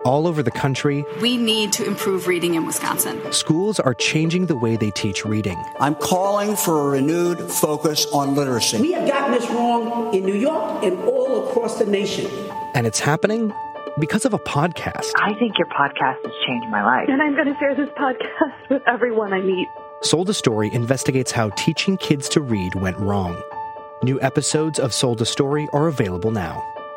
all over the country, we need to improve reading in Wisconsin. Schools are changing the way they teach reading. I'm calling for a renewed focus on literacy. We have gotten this wrong in New York and all across the nation. And it's happening because of a podcast. I think your podcast has changed my life. And I'm going to share this podcast with everyone I meet. Sold a Story investigates how teaching kids to read went wrong. New episodes of Sold a Story are available now.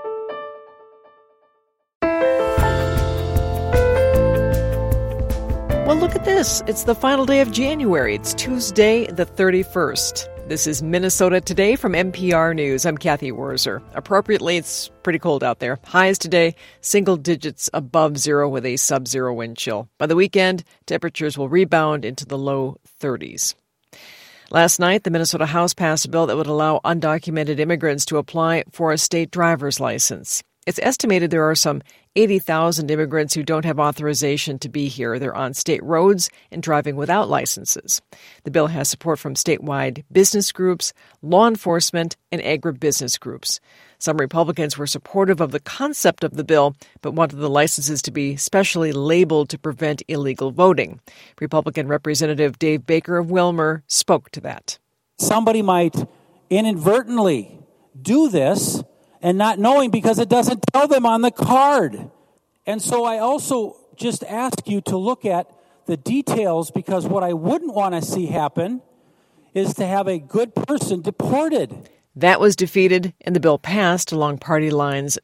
Well, look at this. It's the final day of January. It's Tuesday, the 31st. This is Minnesota Today from NPR News. I'm Kathy Wurzer. Appropriately, it's pretty cold out there. Highs today, single digits above zero with a sub-zero wind chill. By the weekend, temperatures will rebound into the low 30s. Last night, the Minnesota House passed a bill that would allow undocumented immigrants to apply for a state driver's license. It's estimated there are some 80,000 immigrants who don't have authorization to be here. They're on state roads and driving without licenses. The bill has support from statewide business groups, law enforcement, and agribusiness groups. Some Republicans were supportive of the concept of the bill, but wanted the licenses to be specially labeled to prevent illegal voting. Republican Representative Dave Baker of Willmar spoke to that. Somebody might inadvertently do this and not knowing because it doesn't tell them on the card. And so I also just ask you to look at the details, because what I wouldn't want to see happen is to have a good person deported. That was defeated and the bill passed along party lines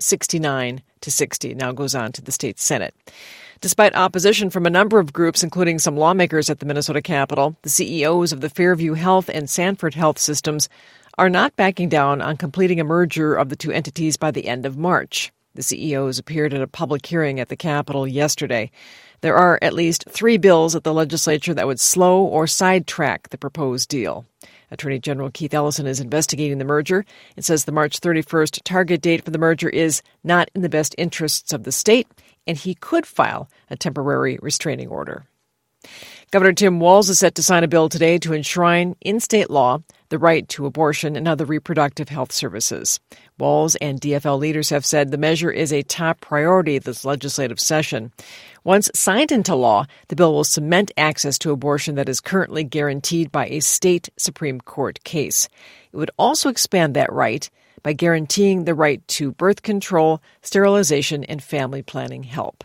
69-60. Now goes on to the state Senate. Despite opposition from a number of groups, including some lawmakers at the Minnesota Capitol, the CEOs of the Fairview Health and Sanford Health systems are not backing down on completing a merger of the two entities by the end of March. The CEOs appeared at a public hearing at the Capitol yesterday. There are at least 3 bills at the legislature that would slow or sidetrack the proposed deal. Attorney General Keith Ellison is investigating the merger and says the March 31st target date for the merger is not in the best interests of the state, and he could file a temporary restraining order. Governor Tim Walz is set to sign a bill today to enshrine in state law the right to abortion and other reproductive health services. Walz and DFL leaders have said the measure is a top priority this legislative session. Once signed into law, the bill will cement access to abortion that is currently guaranteed by a state Supreme Court case. It would also expand that right by guaranteeing the right to birth control, sterilization, and family planning help.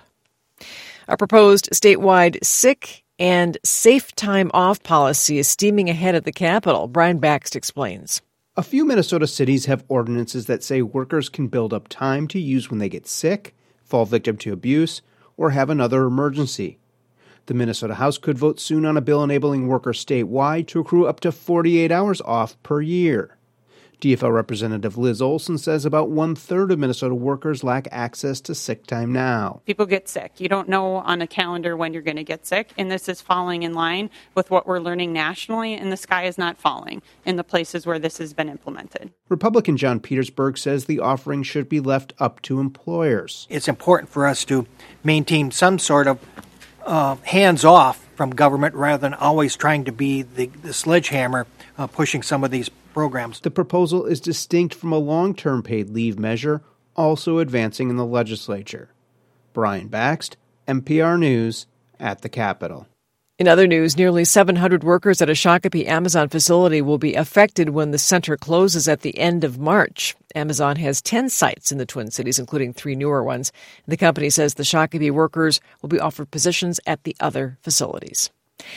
A proposed statewide sick and safe time off policy is steaming ahead at the Capitol. Brian Baxt explains. A few Minnesota cities have ordinances that say workers can build up time to use when they get sick, fall victim to abuse, or have another emergency. The Minnesota House could vote soon on a bill enabling workers statewide to accrue up to 48 hours off per year. DFL Representative Liz Olson says about 1/3 of Minnesota workers lack access to sick time now. People get sick. You don't know on a calendar when you're going to get sick, and this is falling in line with what we're learning nationally, and the sky is not falling in the places where this has been implemented. Republican John Petersburg says the offering should be left up to employers. It's important for us to maintain some sort of hands-off from government rather than always trying to be the sledgehammer pushing some of these programs. The proposal is distinct from a long-term paid leave measure, also advancing in the legislature. Brian Baxt, NPR News, at the Capitol. In other news, nearly 700 workers at a Shakopee Amazon facility will be affected when the center closes at the end of March. Amazon has 10 sites in the Twin Cities, including 3 newer ones. The company says the Shakopee workers will be offered positions at the other facilities.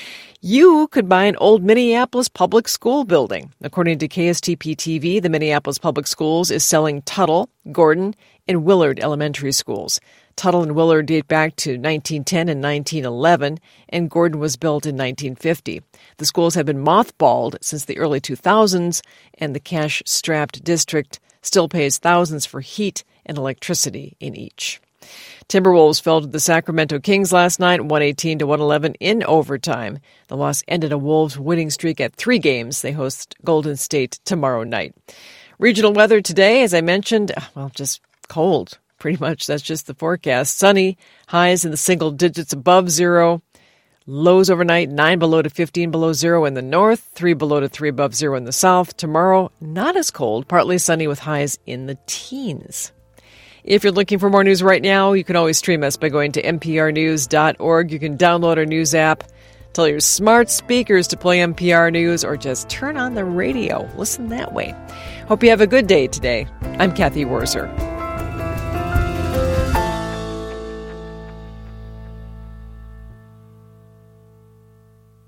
You could buy an old Minneapolis public school building. According to KSTP-TV, the Minneapolis Public Schools is selling Tuttle, Gordon, and Willard elementary schools. Tuttle and Willard date back to 1910 and 1911, and Gordon was built in 1950. The schools have been mothballed since the early 2000s, and the cash-strapped district still pays thousands for heat and electricity in each. Timberwolves fell to the Sacramento Kings last night, 118-111 in overtime. The loss ended a Wolves winning streak at 3 games. They host Golden State tomorrow night. Regional weather today, as I mentioned, just cold. Pretty much that's just the forecast. Sunny, highs in the single digits above zero. Lows overnight, 9 below to 15 below zero in the north, 3 below to 3 above zero in the south. Tomorrow, not as cold, partly sunny with highs in the teens. If you're looking for more news right now, you can always stream us by going to nprnews.org. You can download our news app, tell your smart speakers to play NPR News, or just turn on the radio. Listen that way. Hope you have a good day today. I'm Kathy Worser.